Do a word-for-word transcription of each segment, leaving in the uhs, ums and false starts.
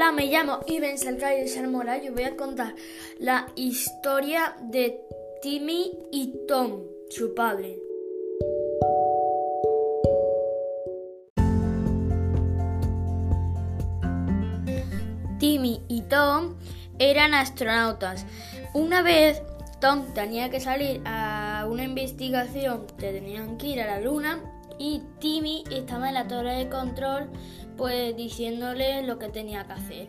Hola, me llamo Iben Salcay de Salmora y os voy a contar la historia de Timmy y Tom, su padre. Timmy y Tom eran astronautas. Una vez Tom tenía que salir a una investigación que tenían que ir a la luna y Timmy estaba en la torre de control pues diciéndole lo que tenía que hacer.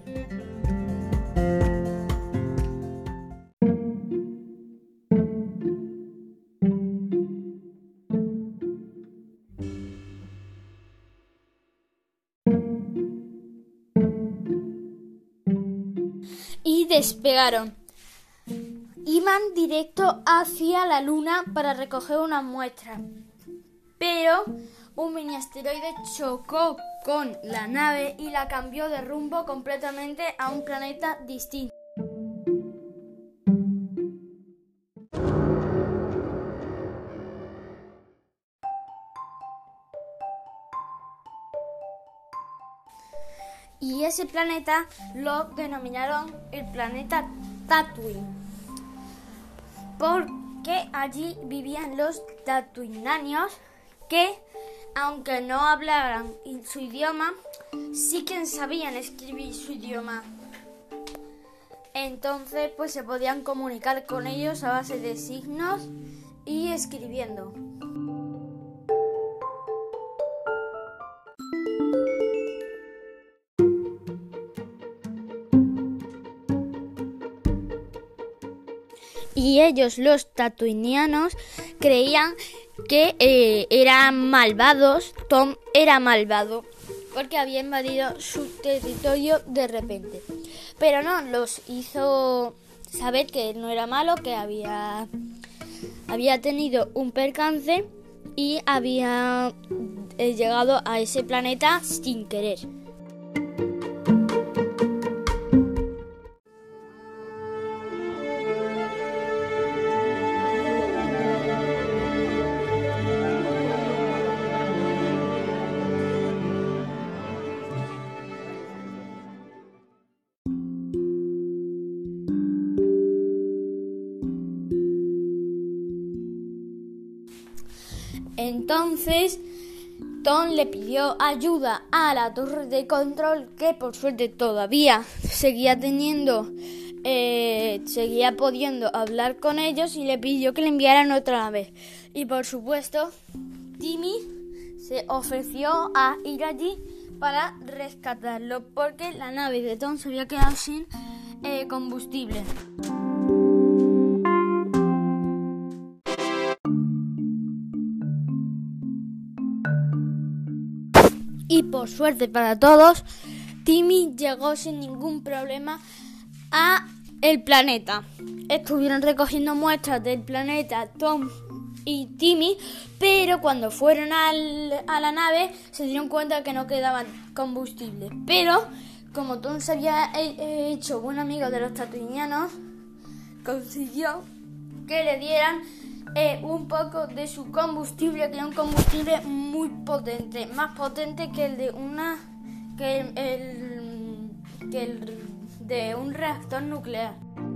Y despegaron. Iban directo hacia la luna para recoger una muestra. Pero un mini asteroide chocó con la nave y la cambió de rumbo completamente a un planeta distinto. Y ese planeta lo denominaron el planeta Tatooine, porque allí vivían los tatuinanios que, aunque no hablaran su idioma, sí que sabían escribir su idioma. Entonces, pues se podían comunicar con ellos a base de signos y escribiendo. Y ellos, los tatuinianos, creían que eh, eran malvados. Tom era malvado porque había invadido su territorio de repente. Pero no, los hizo saber que no era malo, que había, había tenido un percance y había eh, llegado a ese planeta sin querer. Entonces, Tom le pidió ayuda a la torre de control, que por suerte todavía seguía teniendo, eh, seguía pudiendo hablar con ellos, y le pidió que le enviaran otra nave. Y por supuesto, Timmy se ofreció a ir allí para rescatarlo, porque la nave de Tom se había quedado sin eh, combustible. Y por suerte para todos, Timmy llegó sin ningún problema a el planeta. Estuvieron recogiendo muestras del planeta Tom y Timmy, pero cuando fueron al, a la nave se dieron cuenta que no quedaban combustible. Pero como Tom se había hecho buen amigo de los tatuinianos, consiguió que le dieran Eh, un poco de su combustible, que era un combustible muy potente, más potente que el de una que el, el, que el de un reactor nuclear.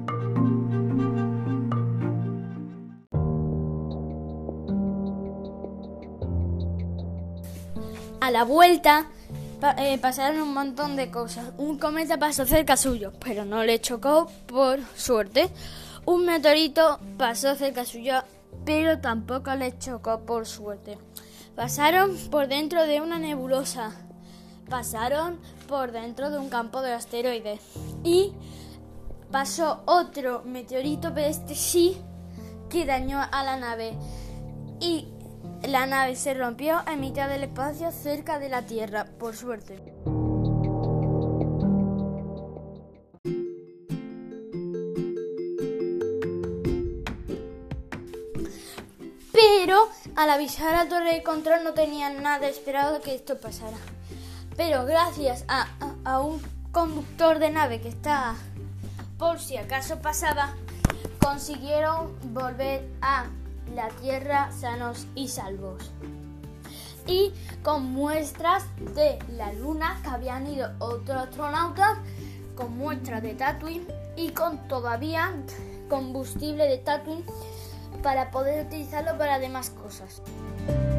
A la vuelta pa, eh, pasaron un montón de cosas. Un cometa pasó cerca suyo, pero no le chocó por suerte. Un meteorito pasó cerca suyo, pero tampoco le chocó por suerte. Pasaron por dentro de una nebulosa, pasaron por dentro de un campo de asteroides y pasó otro meteorito, pero este sí que dañó a la nave, y la nave se rompió en mitad del espacio cerca de la Tierra, por suerte. Pero al avisar a la torre de control no tenían nada esperado que esto pasara. Pero gracias a, a, a un conductor de nave que estaba por si acaso pasaba, consiguieron volver a la Tierra sanos y salvos. Y con muestras de la Luna que habían ido otros astronautas con muestras de Tatooine y con todavía combustible de Tatooine para poder utilizarlo para demás cosas.